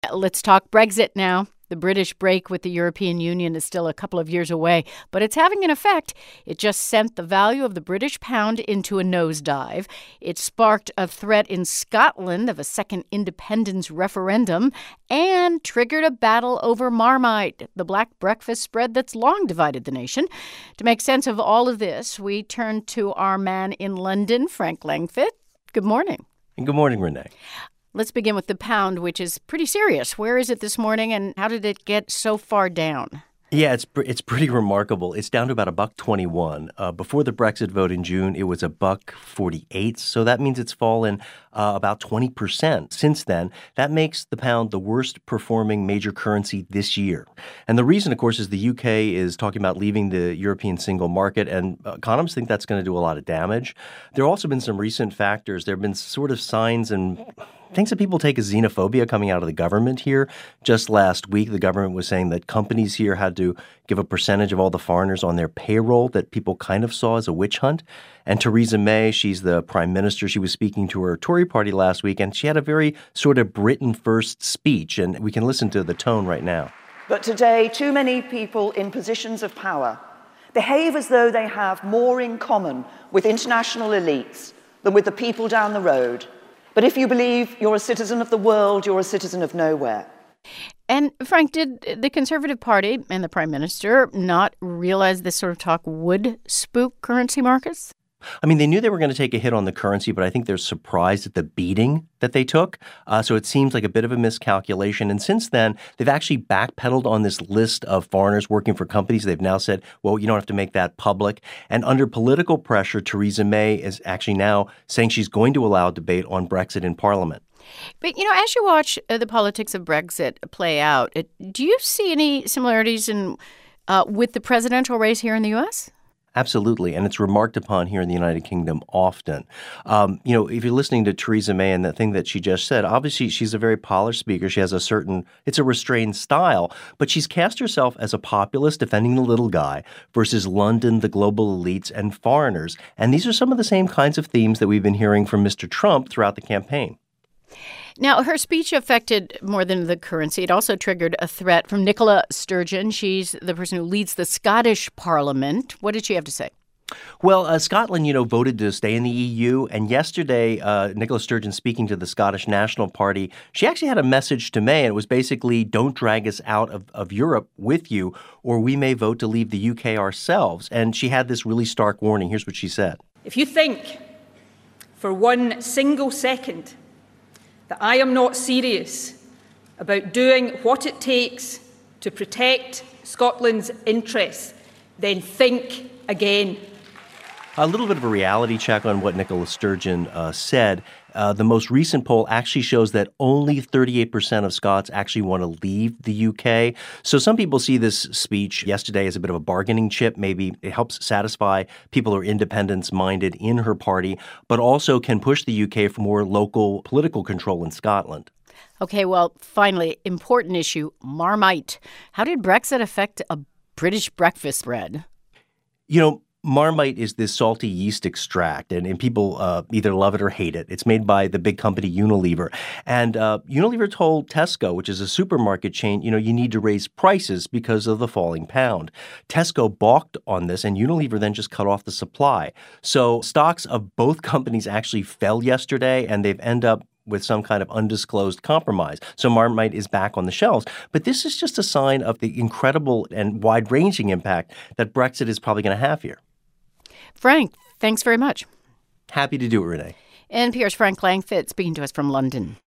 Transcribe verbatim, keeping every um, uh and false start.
Let's talk Brexit now. The British break with the European Union is still a couple of years away, but it's having an effect. It just sent the value of the British pound into a nosedive. It sparked a threat in Scotland of a second independence referendum and triggered a battle over Marmite, the black breakfast spread that's long divided the nation. To make sense of all of this, we turn to our man in London, Frank Langfitt. Good morning. And good morning, Renee. Let's begin with the pound, which is pretty serious. Where is it this morning, and how did it get so far down? Yeah, it's it's pretty remarkable. It's down to about a buck twenty-one. Uh, before the Brexit vote in June, it was a buck forty-eight. So that means it's fallen uh, about twenty percent since then. That makes the pound the worst performing major currency this year. And the reason, of course, is the U K is talking about leaving the European single market, and economists think that's going to do a lot of damage. There have also been some recent factors. There have been sort of signs and things that people take as xenophobia coming out of the government here. Just last week, the government was saying that companies here had to give a percentage of all the foreigners on their payroll that people kind of saw as a witch hunt. And Theresa May, she's the prime minister. She was speaking to her Tory party last week, and she had a very sort of Britain-first speech. And we can listen to the tone right now. But today, too many people in positions of power behave as though they have more in common with international elites than with the people down the road. But if you believe you're a citizen of the world, you're a citizen of nowhere. And, Frank, did the Conservative Party and the Prime Minister not realize this sort of talk would spook currency markets? I mean, they knew they were going to take a hit on the currency, but I think they're surprised at the beating that they took. Uh, so it seems like a bit of a miscalculation. And since then, they've actually backpedaled on this list of foreigners working for companies. They've now said, well, you don't have to make that public. And under political pressure, Theresa May is actually now saying she's going to allow debate on Brexit in Parliament. But, you know, as you watch uh, the politics of Brexit play out, it, do you see any similarities in uh, with the presidential race here in the U S? Absolutely. And it's remarked upon here in the United Kingdom often. Um, you know, if you're listening to Theresa May and the thing that she just said, obviously she's a very polished speaker. She has a certain, it's a restrained style, but she's cast herself as a populist defending the little guy versus London, the global elites, and foreigners. And these are some of the same kinds of themes that we've been hearing from Mister Trump throughout the campaign. Now, her speech affected more than the currency. It also triggered a threat from Nicola Sturgeon. She's the person who leads the Scottish Parliament. What did she have to say? Well, uh, Scotland, you know, voted to stay in the E U. And yesterday, uh, Nicola Sturgeon, speaking to the Scottish National Party, she actually had a message to May. And it was basically, don't drag us out of, of Europe with you, or we may vote to leave the U K ourselves. And she had this really stark warning. Here's what she said. If you think for one single second that I am not serious about doing what it takes to protect Scotland's interests, then think again. A little bit of a reality check on what Nicola Sturgeon uh, said. Uh, the most recent poll actually shows that only thirty-eight percent of Scots actually want to leave the U K. So some people see this speech yesterday as a bit of a bargaining chip. Maybe it helps satisfy people who are independence-minded in her party, but also can push the U K for more local political control in Scotland. Okay, well, finally, important issue, Marmite. How did Brexit affect a British breakfast spread? You know, Marmite is this salty yeast extract, and, and people uh, either love it or hate it. It's made by the big company Unilever. And uh, Unilever told Tesco, which is a supermarket chain, you know, you need to raise prices because of the falling pound. Tesco balked on this, and Unilever then just cut off the supply. So stocks of both companies actually fell yesterday, and they've ended up with some kind of undisclosed compromise. So Marmite is back on the shelves. But this is just a sign of the incredible and wide-ranging impact that Brexit is probably going to have here. Frank, thanks very much. Happy to do it, Renee. N P R's Frank Langfitt speaking to us from London.